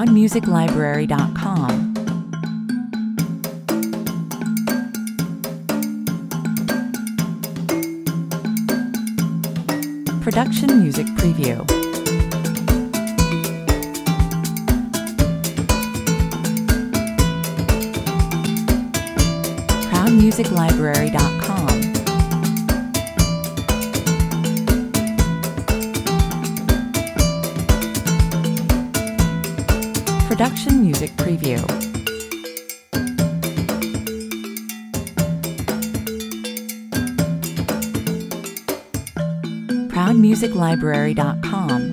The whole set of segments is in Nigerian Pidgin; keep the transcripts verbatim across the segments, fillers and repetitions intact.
proud music library dot com. Production Music Preview. proud music library dot com. Production Music Preview. proud music library dot com.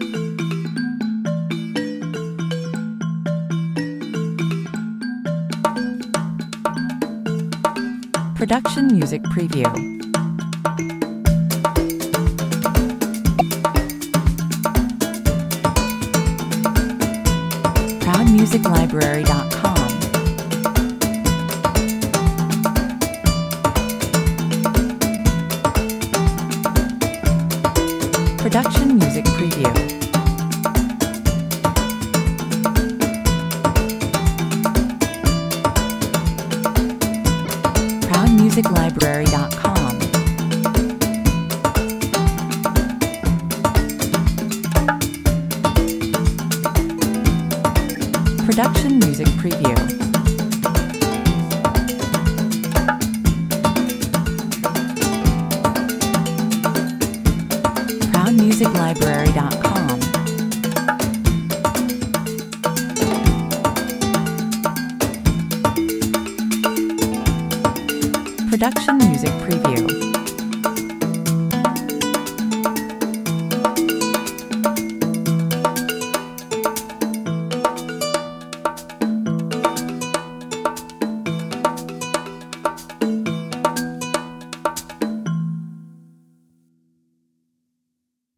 Production Music Preview. proud music library dot com. Production Music Preview. proud music library dot com. Production Music Preview. proud music library dot com. Production Music Preview.